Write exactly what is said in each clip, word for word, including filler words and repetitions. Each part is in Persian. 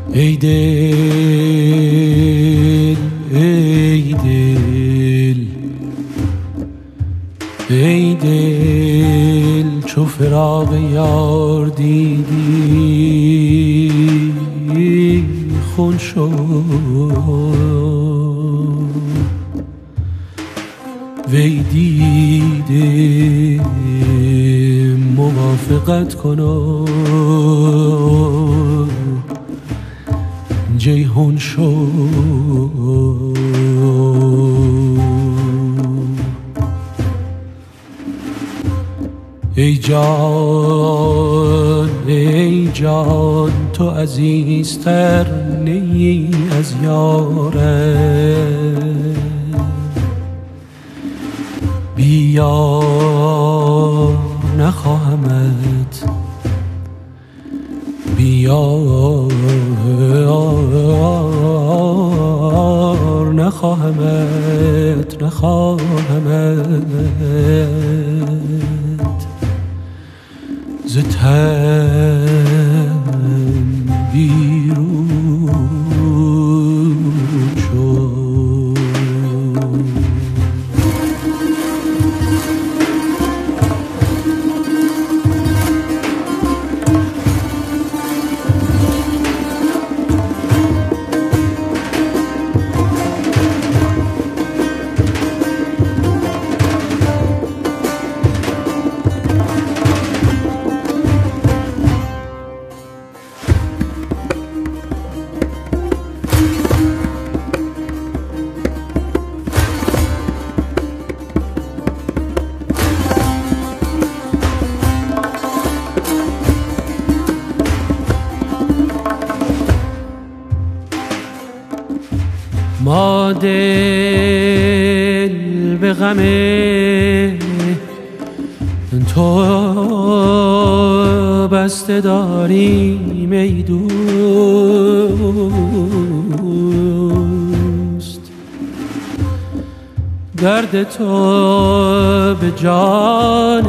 ای دل ای دل ای دل چو فراق یار دیدی خون شد وی دیده موافقت کنو جیهون شو ای جان ای جان تو عزیزتر نی از یارت بیا نخواهمت بیار نخواهمت نخواهمت ز تن بیرون شو ما دل به غم تو بسته داریم ای دوست درد تو به جان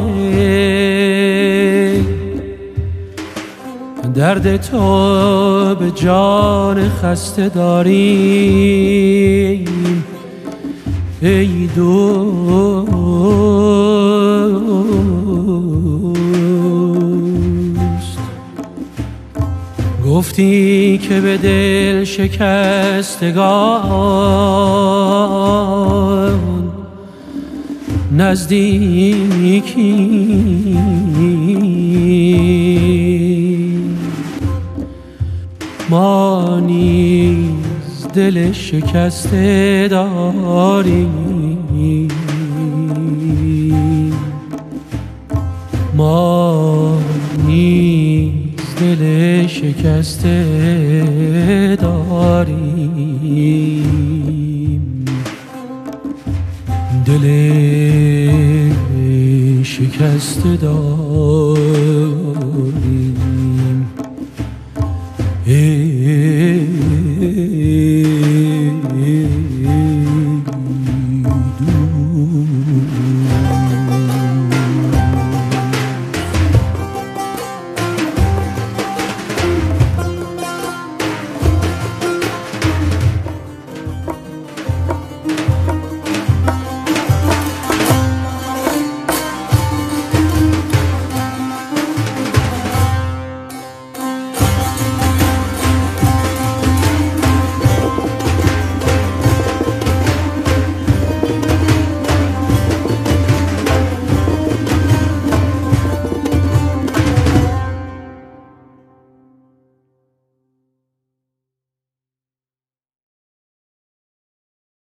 درد تو به جان خسته داریم ای دوست گفتی که به دل شکستگان نزدیکی ما نیز دل شکسته داریم ما نیز دل شکسته داریم دل شکسته داریم